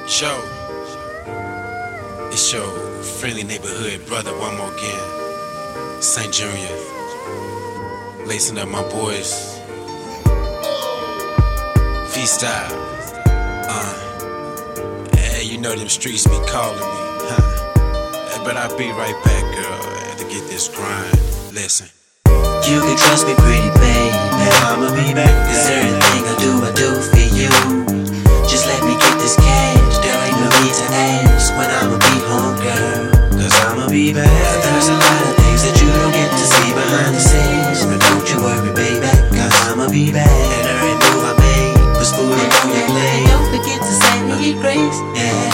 Show. It's your friendly neighborhood brother one more again. St. Junior. Lacing up my boys. V-Style. Hey, you know them streets be calling me, huh? But I'll be right back, girl, to get this grind. Listen. You can trust me, pretty babe, and I'ma be back. Cause everything I do for you. Just let me get this cash, there ain't no need to ask when I'ma be home, girl. Cause I'ma be back. There's a lot of things that you don't get to see behind the scenes, but don't you worry, baby, cause I'ma be back. And every move I make was food on your plate. Don't forget to say me grace, yeah.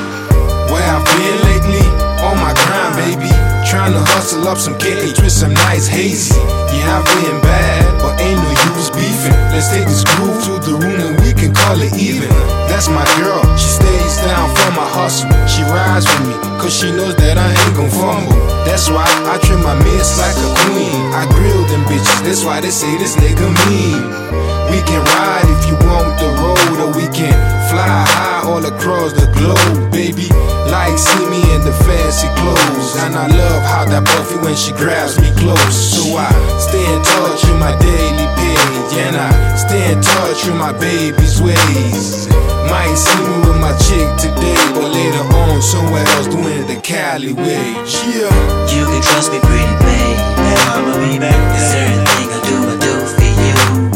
Where I've been lately, on my grind, baby. Trying to hustle up some cake with some nice hazy. Yeah, I've been bad, but ain't no use beefing. Let's take this groove to the room and we can call it even. That's my girl, she stays down for my hustle. She rides with me, cause she knows that I ain't gon' fumble. That's why I trim my mitts like a queen. I grill them bitches, that's why they say this nigga mean. We can ride if you want the road, or we can fly high all across the globe, baby. Like see me in the fancy clothes, and I love how that puffy when she grabs me close. So I stay in touch with my daily page, and I stay in touch with my baby's ways. Might see me with my chick today, but later on somewhere else doing it the Cali way. Yeah. You can trust me, pretty babe, and I'ma be back. Cause everything I do for you.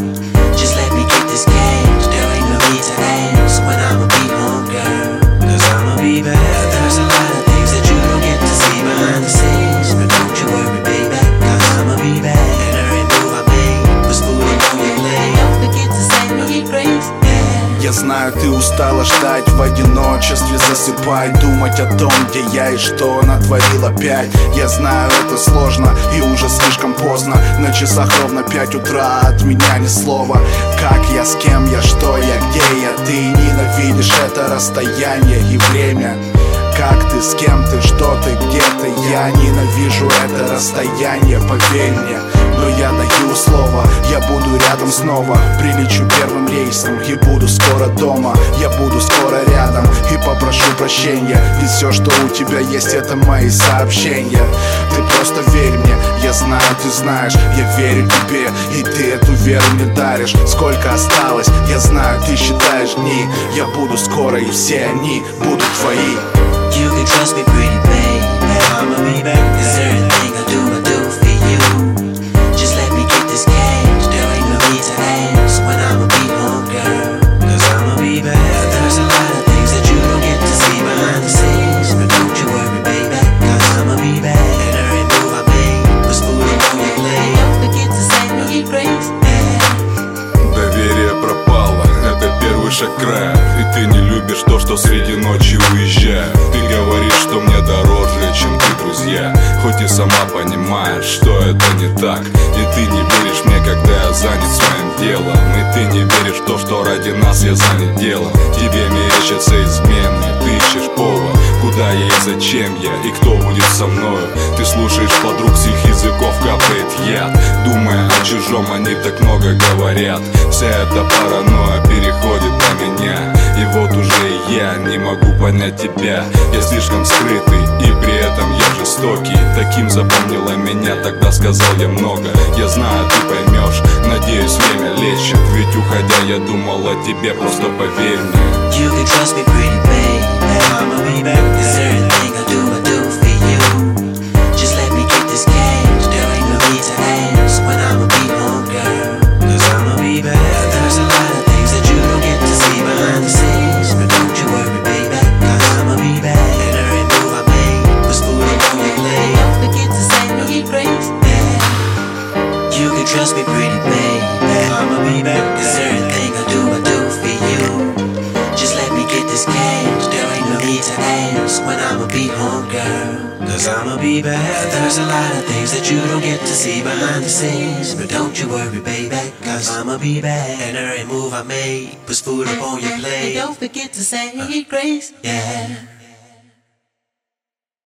Just let me get this cash, there ain't no need to ask when I'ma be home, girl. Cause I'ma be back. There's a lot of things that you don't get to see behind the scenes, but don't you worry, baby, cause I'ma be back. And every move I made was food on your plate. Don't forget to say me grace, yeah. Я знаю, ты устала ждать в одиночестве. Засыпай, думать о том, где я и что натворил опять. Я знаю, это сложно и уже слишком поздно. На часах ровно 5 утра, от меня ни слова. Как я, с кем я, что я, где я. Ты ненавидишь это расстояние и время. Как ты, с кем ты, что ты, где ты. Я ненавижу это расстояние, поверь мне. Но я даю слово, я буду рядом снова. Прилечу первым рейсом и буду скоро дома. Я буду скоро рядом и попрошу прощения. Ведь все, что у тебя есть, это мои сообщения. Ты просто верь мне, я знаю, ты знаешь. Я верю тебе, и ты эту веру мне даришь. Сколько осталось, я знаю, ты считаешь дни. Я буду скоро, и все они будут твои. You can trust me, pretty babe, and I'ma be back. Cause everything I do for you. Just let me get this cash, there ain't no need to ask when I'ma be home, girl. Cause I'ma be back. There's a lot of things that you don't get to see behind the scenes, but don't you worry, baby, cause I'ma be back. And every move I made was food on your plate. Don't forget to say me grace, yeah. Доверие пропало, это первый шаг к краю. И ты не любишь то, что среди ночи уезжаю. Ты говоришь, что мне дороже, чем ты, друзья. Хоть и сама понимаешь, что это не так. И ты не веришь мне, когда я занят своим делом. И ты не веришь в то, что ради нас я занят делом. Тебе мерещатся измены, ты ищешь повод. Куда я и зачем я, и кто будет со мною. Ты слушаешь подруг, с их языков капает яд. Думая о чужом, они так много говорят. Вся эта паранойя переходит на меня. И вот уже и я не могу понять тебя. Я слишком скрытый, и при этом я жестокий. Таким запомнила меня, тогда сказал я много. Я знаю, ты поймешь, надеюсь, время лечит. Ведь уходя я думал о тебе, просто поверь мне. You can trust me, pretty babe, and I'ma be back. Cause everything I do for you. Just let me get this cash, there ain't no need to ask when I'ma be home, girl. Cause I'ma be back. There's a lot of things that you don't get to see behind the scenes, but don't you worry, baby, cause I'ma be back. And every move I made was food on your plate. Don't forget to say me grace, yeah. You can trust me, pretty babe, and I'ma be back. Cause everything I do for you. Just let me get this cash, there ain't no need to ask when I'ma be home, girl. Cause I'ma be back. There's a lot of things that you don't get to see behind the scenes, but don't you worry, baby, cause I'ma be back. And every move I made was food up on your plate. And don't forget to say grace, yeah.